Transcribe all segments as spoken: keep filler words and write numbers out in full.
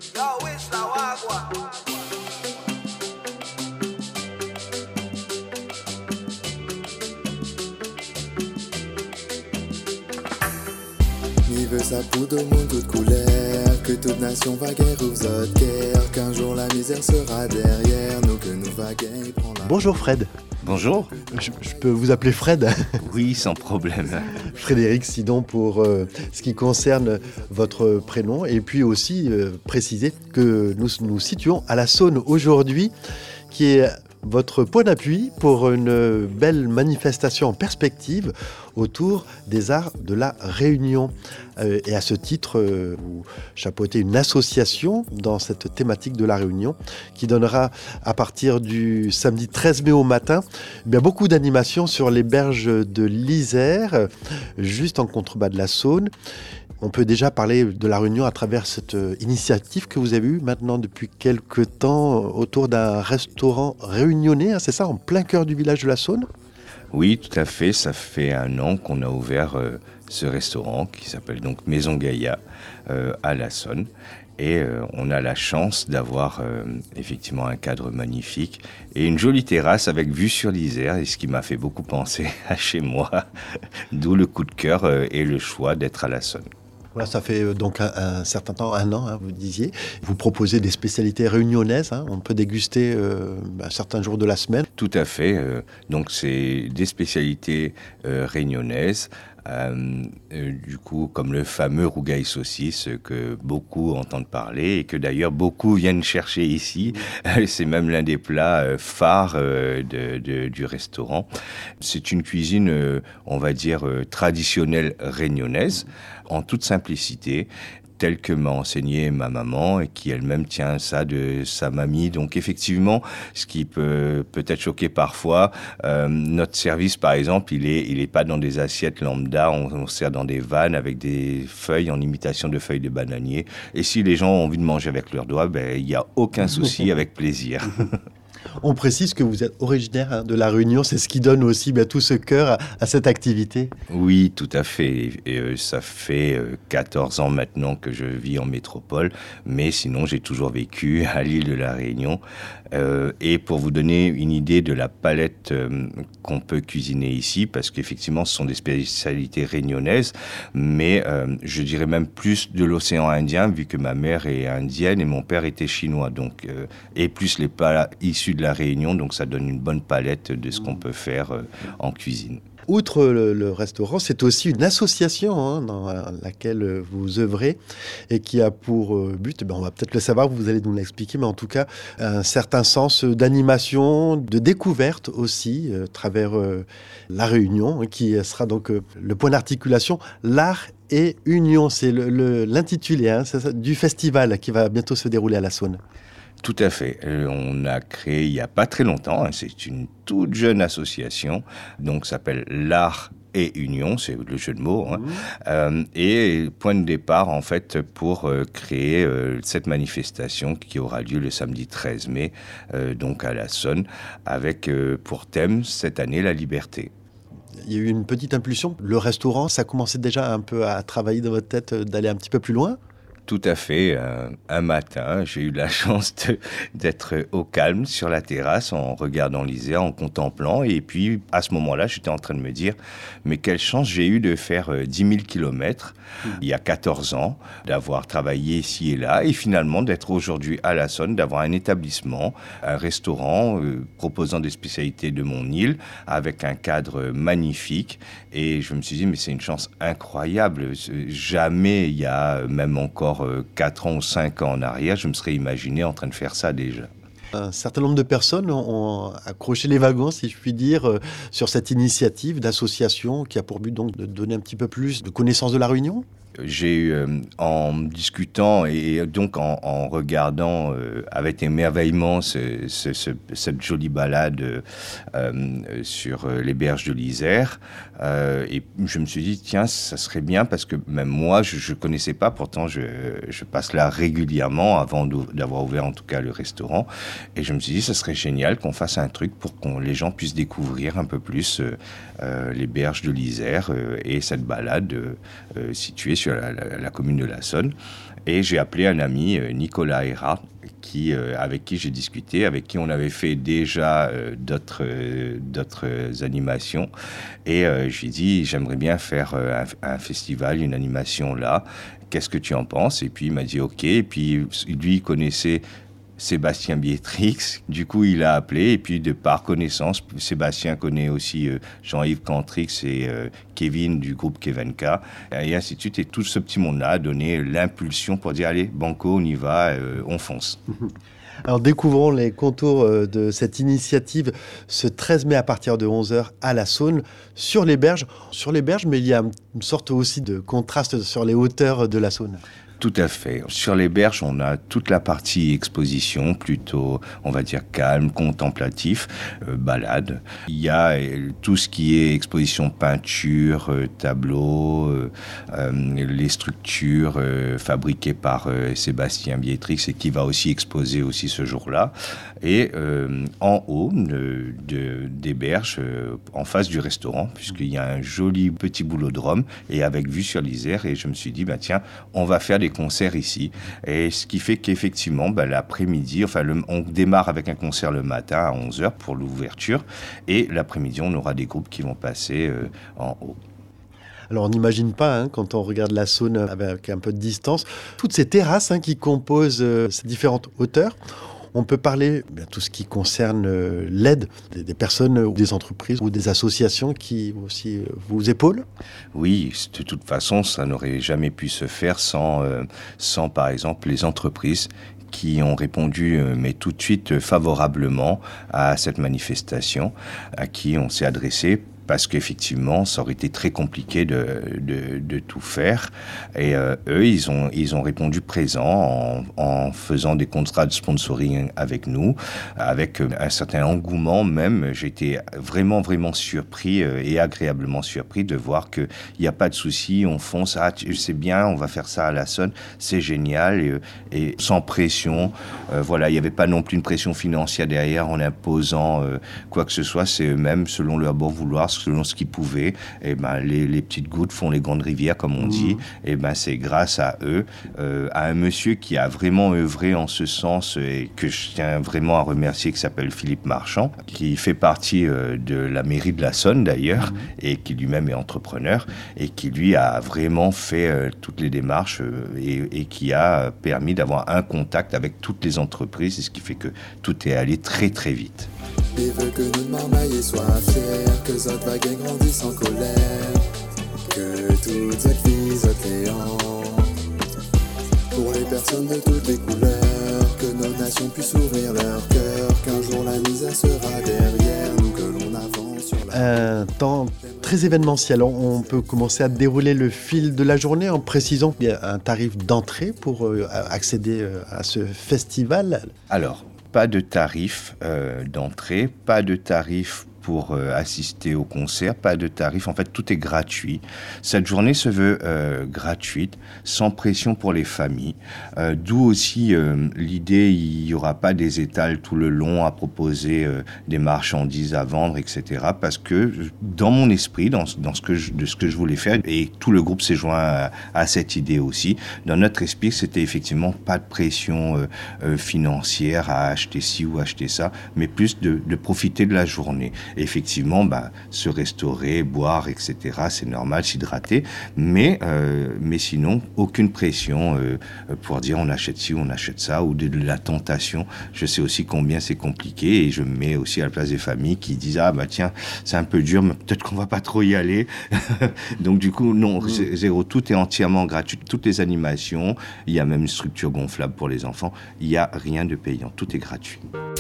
Il veut sa poudre au monde toute couleur, que toute nation va guerre ou autres guerre, qu'un jour la misère sera derrière nous, que nous va guerre prend la... Bonjour Fred. Bonjour. Je, je peux vous appeler Fred? Oui, sans problème. Frédéric Sidon pour euh, ce qui concerne votre prénom, et puis aussi euh, préciser que nous nous situons à la Saône aujourd'hui, qui est votre point d'appui pour une belle manifestation en perspective autour des arts de la Réunion. Euh, et à ce titre, euh, vous chapeautez une association dans cette thématique de la Réunion qui donnera à partir du samedi treize mai au matin eh bien, beaucoup d'animations sur les berges de l'Isère, juste en contrebas de la Saône. On peut déjà parler de la Réunion à travers cette initiative que vous avez eue maintenant depuis quelques temps autour d'un restaurant réunionnais, hein, c'est ça, en plein cœur du village de la Saône? Oui, tout à fait. Ça fait un an qu'on a ouvert euh, ce restaurant qui s'appelle donc Maison Gaïa euh, à la Saône. Et euh, on a la chance d'avoir euh, effectivement un cadre magnifique et une jolie terrasse avec vue sur l'Isère, et ce qui m'a fait beaucoup penser à chez moi, d'où le coup de cœur euh, et le choix d'être à la Saône. Voilà, ça fait donc un, un certain temps, un an, hein, vous disiez. Vous proposez des spécialités réunionnaises, hein, on peut déguster euh, un certain jour de la semaine. Tout à fait. Euh, donc c'est des spécialités euh, réunionnaises. Euh, euh, du coup, comme le fameux rougail saucisse que beaucoup entendent parler et que d'ailleurs beaucoup viennent chercher ici. Mmh. C'est même l'un des plats euh, phares euh, de, de, du restaurant. C'est une cuisine, euh, on va dire, euh, traditionnelle réunionnaise, en toute simplicité, telle que m'a enseigné ma maman et qui elle-même tient ça de sa mamie. Donc effectivement, ce qui peut peut-être choquer parfois, euh, notre service par exemple, il est il est pas dans des assiettes lambda, on, on sert dans des vannes avec des feuilles en imitation de feuilles de bananier. Et si les gens ont envie de manger avec leurs doigts, ben il y a aucun souci, avec plaisir. On précise que vous êtes originaire hein, de La Réunion, c'est ce qui donne aussi bien, tout ce cœur à, à cette activité. Oui, tout à fait. Et, et euh, ça fait euh, quatorze ans maintenant que je vis en métropole, mais sinon j'ai toujours vécu à l'île de La Réunion. Euh, et pour vous donner une idée de la palette euh, qu'on peut cuisiner ici, parce qu'effectivement ce sont des spécialités réunionnaises, mais euh, je dirais même plus de l'océan Indien, vu que ma mère est indienne et mon père était chinois, donc euh, et plus les plats issus de la Réunion, donc ça donne une bonne palette de ce qu'on peut faire euh, en cuisine. Outre le, le restaurant, c'est aussi une association hein, dans laquelle vous œuvrez et qui a pour but, ben on va peut-être le savoir, vous allez nous l'expliquer, mais en tout cas, un certain sens d'animation, de découverte aussi, à travers euh, la Réunion, hein, qui sera donc euh, le point d'articulation, l'art et union, c'est le, le, l'intitulé hein, c'est ça, du festival qui va bientôt se dérouler à la Saône. Tout à fait. On a créé il n'y a pas très longtemps, hein, c'est une toute jeune association, donc ça s'appelle l'Art et Union, c'est le jeu de mots, hein, mmh. euh, et point de départ en fait pour euh, créer euh, cette manifestation qui aura lieu le samedi treize mai, euh, donc à la Saône, avec euh, pour thème cette année la liberté. Il y a eu une petite impulsion. Le restaurant, ça commençait déjà un peu à travailler dans votre tête, d'aller un petit peu plus loin ? Tout à fait. Un, un matin, j'ai eu la chance de, d'être au calme sur la terrasse en regardant l'Isère, en contemplant. Et puis, à ce moment-là, j'étais en train de me dire, mais quelle chance j'ai eu de faire dix mille kilomètres mmh. il y a quatorze ans, d'avoir travaillé ici et là, et finalement d'être aujourd'hui à la Saône, d'avoir un établissement, un restaurant euh, proposant des spécialités de mon île, avec un cadre magnifique. Et je me suis dit, mais c'est une chance incroyable. Jamais, il y a même encore quatre ans ou cinq ans en arrière, je me serais imaginé en train de faire ça déjà. Un certain nombre de personnes ont accroché les wagons, si je puis dire, sur cette initiative d'association qui a pour but donc de donner un petit peu plus de connaissance de la Réunion. J'ai eu, euh, en discutant et donc en, en regardant euh, avec émerveillement ce, ce, ce, cette jolie balade euh, sur les berges de l'Isère, euh, et je me suis dit, tiens, ça serait bien, parce que même moi, je ne connaissais pas, pourtant je, je passe là régulièrement avant d'avoir ouvert en tout cas le restaurant, et je me suis dit, ça serait génial qu'on fasse un truc pour que les gens puissent découvrir un peu plus euh, les berges de l'Isère euh, et cette balade euh, située sur La, la, la commune de la Saône. Et j'ai appelé un ami, Nicolas Erard, Qui, euh, avec qui j'ai discuté, avec qui on avait fait déjà euh, d'autres, euh, d'autres animations. Et euh, je lui ai dit, j'aimerais bien faire euh, un, un festival, une animation là. Qu'est-ce que tu en penses? Et puis il m'a dit OK. Et puis lui, il connaissait Sébastien Bietrix. Du coup, il a appelé. Et puis, de par connaissance, Sébastien connaît aussi euh, Jean-Yves Cantrix et euh, Kevin du groupe Kevenka. Et ainsi de suite. Et tout ce petit monde-là a donné l'impulsion pour dire, allez, banco, on y va, euh, on fonce. Alors, découvrons les contours de cette initiative ce treize mai à partir de onze heures à la Saône, sur les berges. Sur les berges, mais il y a une sorte aussi de contraste sur les hauteurs de la Saône. Tout à fait. Sur les berges, on a toute la partie exposition, plutôt, on va dire, calme, contemplatif, euh, balade. Il y a euh, tout ce qui est exposition peinture, euh, tableau, euh, euh, les structures euh, fabriquées par euh, Sébastien Bietrix et qui va aussi exposer aussi ce jour-là. Et euh, en haut de, de, des berges, euh, en face du restaurant, puisqu'il y a un joli petit boulodrome et avec vue sur l'Isère. Et je me suis dit, bah, tiens, on va faire des concerts ici. Et ce qui fait qu'effectivement, bah, l'après-midi, enfin, le, on démarre avec un concert le matin à onze heures pour l'ouverture. Et l'après-midi, on aura des groupes qui vont passer euh, en haut. Alors on n'imagine pas, hein, quand on regarde la Saône avec un peu de distance, toutes ces terrasses hein, qui composent euh, ces différentes hauteurs. On peut parler de tout ce qui concerne euh, l'aide des, des personnes ou des entreprises ou des associations qui aussi euh, vous épaulent. Oui, de toute façon, ça n'aurait jamais pu se faire sans, euh, sans par exemple, les entreprises qui ont répondu, euh, mais tout de suite euh, favorablement à cette manifestation, à qui on s'est adressé. Parce qu'effectivement, ça aurait été très compliqué de, de, de tout faire. Et euh, eux, ils ont, ils ont répondu présent en, en faisant des contrats de sponsoring avec nous, avec un certain engouement même. J'ai été vraiment, vraiment surpris euh, et agréablement surpris de voir qu'il n'y a pas de souci, on fonce, ah, c'est bien, on va faire ça à la Saône, c'est génial, et, et sans pression. Euh, voilà, il n'y avait pas non plus une pression financière derrière en imposant euh, quoi que ce soit, c'est eux-mêmes, selon leur bon vouloir, selon ce qu'ils pouvaient, et ben les, les petites gouttes font les grandes rivières, comme on dit. Mmh. Et ben c'est grâce à eux, euh, à un monsieur qui a vraiment œuvré en ce sens et que je tiens vraiment à remercier, qui s'appelle Philippe Marchand, qui fait partie euh, de la mairie de la Saône d'ailleurs, mmh. et qui lui-même est entrepreneur et qui lui a vraiment fait euh, toutes les démarches euh, et, et qui a permis d'avoir un contact avec toutes les entreprises, et ce qui fait que tout est allé très très vite. Il veut que nous de Marmaille soient fiers, que Zotwagen grandisse en colère, que toutes cette vie Zotléant, pour les personnes de toutes les couleurs, que nos nations puissent ouvrir leur cœur, qu'un jour la misère sera derrière nous, que l'on avance sur la... Un temps très événementiel. On peut commencer à dérouler le fil de la journée en précisant qu'il y a un tarif d'entrée pour accéder à ce festival. Alors, pas de tarif euh, d'entrée, pas de tarif pour euh, assister au concert, pas de tarif, en fait tout est gratuit. Cette journée se veut euh, gratuite, sans pression pour les familles, euh, d'où aussi euh, l'idée, il n'y aura pas des étals tout le long à proposer euh, des marchandises à vendre, et cetera. Parce que dans mon esprit, dans, dans ce que je, de ce que je voulais faire, et tout le groupe s'est joint à, à cette idée aussi, dans notre esprit, c'était effectivement pas de pression euh, euh, financière à acheter ci ou acheter ça, mais plus de, de profiter de la journée. Effectivement, bah, se restaurer, boire, et cetera, c'est normal, s'hydrater, mais, euh, mais sinon, aucune pression euh, pour dire on achète ci, on achète ça, ou de, de la tentation. Je sais aussi combien c'est compliqué, et je me mets aussi à la place des familles qui disent ah bah tiens, c'est un peu dur, mais peut-être qu'on va pas trop y aller. Donc du coup, non, mmh. zéro, tout est entièrement gratuit, toutes les animations, il y a même une structure gonflable pour les enfants, il n'y a rien de payant, tout est gratuit.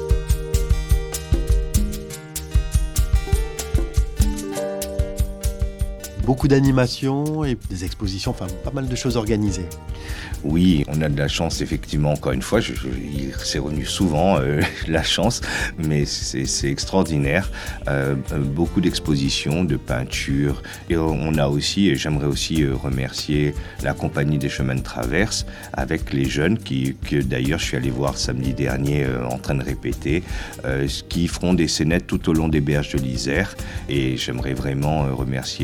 Beaucoup d'animations et des expositions, enfin pas mal de choses organisées. Oui, on a de la chance, effectivement, encore une fois, je, je, il s'est revenu souvent, euh, la chance, mais c'est, c'est extraordinaire. Euh, beaucoup d'expositions, de peintures, et on a aussi, et j'aimerais aussi remercier la compagnie des chemins de traverse, avec les jeunes, qui, que d'ailleurs je suis allé voir samedi dernier euh, en train de répéter, euh, qui feront des scénettes tout au long des berges de l'Isère, et j'aimerais vraiment remercier cette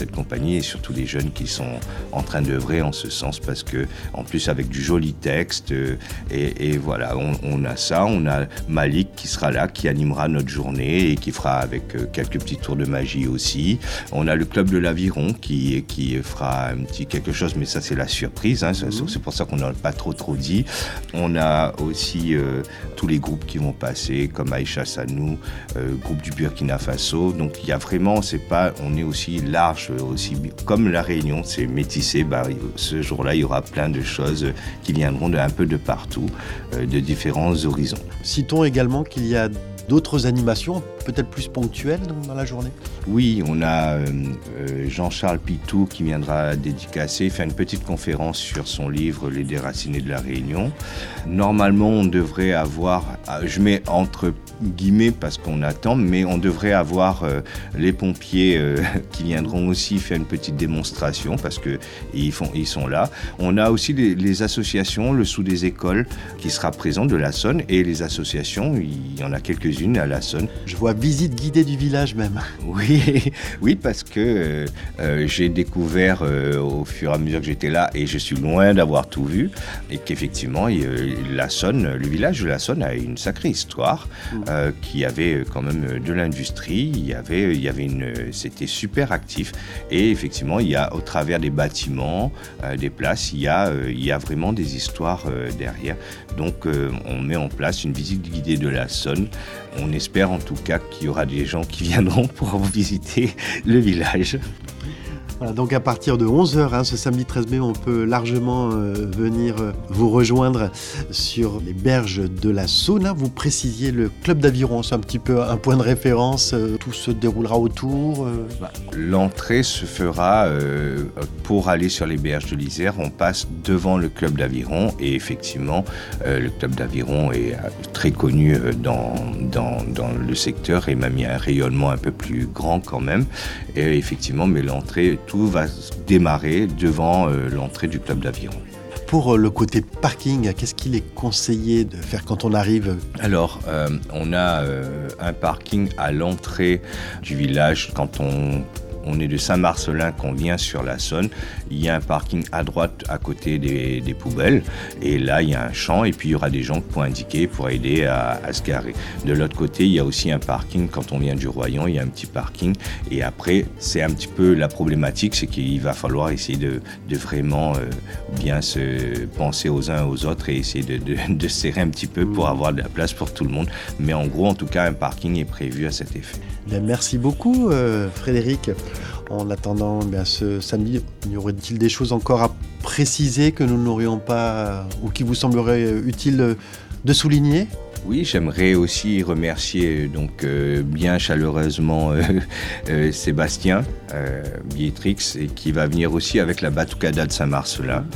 cette compagnie et surtout les jeunes qui sont en train d'œuvrer en ce sens parce que, en plus, avec du joli texte euh, et, et voilà, on, on a ça. On a Malik qui sera là, qui animera notre journée et qui fera avec euh, quelques petits tours de magie aussi. On a le club de l'Aviron qui, qui fera un petit quelque chose, mais ça c'est la surprise, hein, mmh. c'est pour ça qu'on n'a pas trop trop dit. On a aussi euh, tous les groupes qui vont passer, comme Aïcha Sanou, euh, groupe du Burkina Faso. Donc il y a vraiment, c'est pas, on est aussi large, aussi comme la Réunion, c'est métissé. Bah, ce jour-là, il y aura plein de choses qui viendront de, un peu de partout, euh, de différents horizons. Citons également qu'il y a d'autres animations, peut-être plus ponctuelles dans la journée. Oui, on a euh, Jean-Charles Pitou qui viendra dédicacer, faire une petite conférence sur son livre « Les déracinés de la Réunion ». Normalement, on devrait avoir, je mets entre guillemets parce qu'on attend, mais on devrait avoir euh, les pompiers euh, qui viendront aussi faire une petite démonstration parce qu'ils font, ils sont là. On a aussi les, les associations, le Sous des écoles qui sera présent de la Sonne et les associations, il y en a quelques-unes à la Sonne. Je vois visite guidée du village même. Oui, oui parce que euh, j'ai découvert euh, au fur et à mesure que j'étais là et je suis loin d'avoir tout vu et qu'effectivement euh, la Sonne, le village de la Sonne a une sacrée histoire. Mmh. Euh, qui avait quand même de l'industrie, il y avait, il y avait une, c'était super actif et effectivement il y a au travers des bâtiments, euh, des places, il y a, euh, il y a vraiment des histoires euh, derrière. Donc euh, on met en place une visite guidée de la Sonne. On espère en tout cas qu'il y aura des gens qui viendront pour visiter le village. Voilà, donc à partir de onze heures, hein, ce samedi treize mai, on peut largement euh, venir euh, vous rejoindre sur les berges de la Saône. Vous précisiez le club d'aviron, c'est un petit peu un point de référence, euh, tout se déroulera autour. Euh... L'entrée se fera euh, pour aller sur les berges de l'Isère, on passe devant le club d'aviron et effectivement euh, le club d'aviron est euh, très connu euh, dans, dans, dans le secteur et même il y a un rayonnement un peu plus grand quand même et effectivement mais l'entrée tout va démarrer devant euh, l'entrée du club d'aviron. Pour euh, le côté parking, qu'est-ce qu'il est conseillé de faire quand on arrive ? Alors, euh, on a euh, un parking à l'entrée du village quand on... On est de Saint-Marcelin, qu'on vient sur la Sonne. Il y a un parking à droite, à côté des, des poubelles. Et là, il y a un champ. Et puis, il y aura des gens pour indiquer, pour aider à, à se garer. De l'autre côté, il y a aussi un parking. Quand on vient du Royan, il y a un petit parking. Et après, c'est un petit peu la problématique, c'est qu'il va falloir essayer de, de vraiment euh, bien se penser aux uns aux autres et essayer de, de, de serrer un petit peu pour avoir de la place pour tout le monde. Mais en gros, en tout cas, un parking est prévu à cet effet. Bien, merci beaucoup, euh, Frédéric. En attendant bien, ce samedi, y aurait-il des choses encore à préciser que nous n'aurions pas ou qui vous sembleraient utiles de souligner ? Oui, j'aimerais aussi remercier donc euh, bien chaleureusement euh, euh, Sébastien euh, Bietrix et qui va venir aussi avec la Batucada de Saint-Marcelin,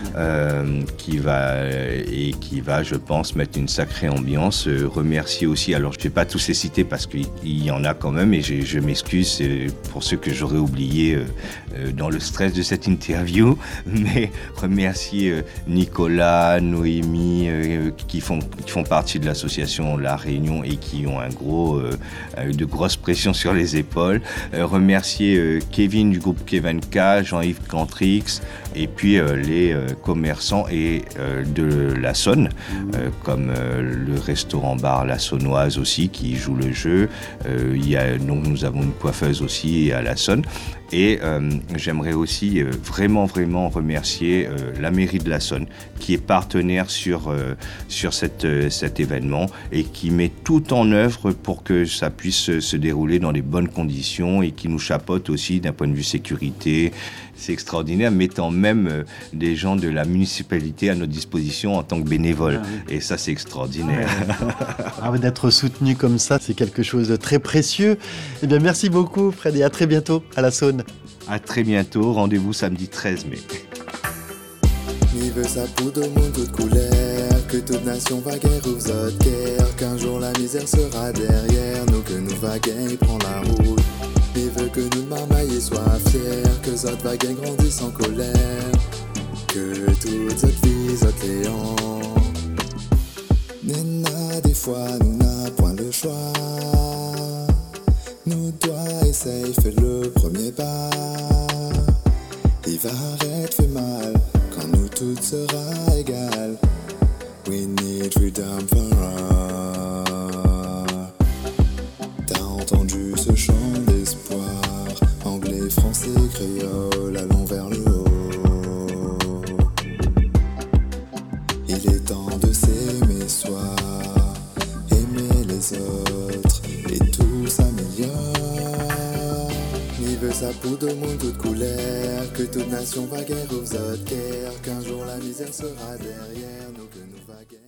euh, qui va et qui va, je pense, mettre une sacrée ambiance. Euh, remercier aussi, alors je ne vais pas tous les citer parce qu'il y en a quand même et je, je m'excuse pour ceux que j'aurais oubliés euh, euh, dans le stress de cette interview, mais remercier euh, Nicolas, Noémie euh, qui font qui font partie de l'association Association La Réunion et qui ont un gros, euh, de grosses pressions sur les épaules. Euh, remercier euh, Kevin du groupe Kevin K, Jean-Yves Cantrix et puis euh, les euh, commerçants et, euh, de la Sonne, euh, comme euh, le restaurant-bar La Sonnoise aussi qui joue le jeu. Euh, il y a, donc nous avons une coiffeuse aussi à la Sonne. Et euh, j'aimerais aussi euh, vraiment, vraiment remercier euh, la mairie de la Sonne qui est partenaire sur, euh, sur cette, euh, cet événement et qui met tout en œuvre pour que ça puisse se dérouler dans les bonnes conditions et qui nous chapeaute aussi d'un point de vue sécurité. C'est extraordinaire, mettant même euh, des gens de la municipalité à notre disposition en tant que bénévoles. Ah oui. Et ça, c'est extraordinaire. Ah oui, d'être soutenu comme ça, c'est quelque chose de très précieux. Eh bien, merci beaucoup, Fred, et à très bientôt à la Saône. À très bientôt. Rendez-vous samedi treize mai. Il veut sa poudre au monde toute couleur, que toute nation va guerre ou autres guerre, qu'un jour la misère sera derrière nous, que nous vaguer et prend la route. Il veut que nous marmailles soient fiers, que autres vagues grandissent en colère, que toutes autres filles autres léants. Nena, des fois nous n'a point le choix, nous doit essayer faire le premier pas. need freedom for all. T'as entendu ce chant d'espoir, anglais, français, créole, allons vers le haut. Il est temps de s'aimer soi, aimer les autres, et tout s'améliore. Ni veut sa peau de monde toute couleur, que toute nation va guerre aux autres guerres, qu'un jour la misère sera derrière nous, que nous va guerre.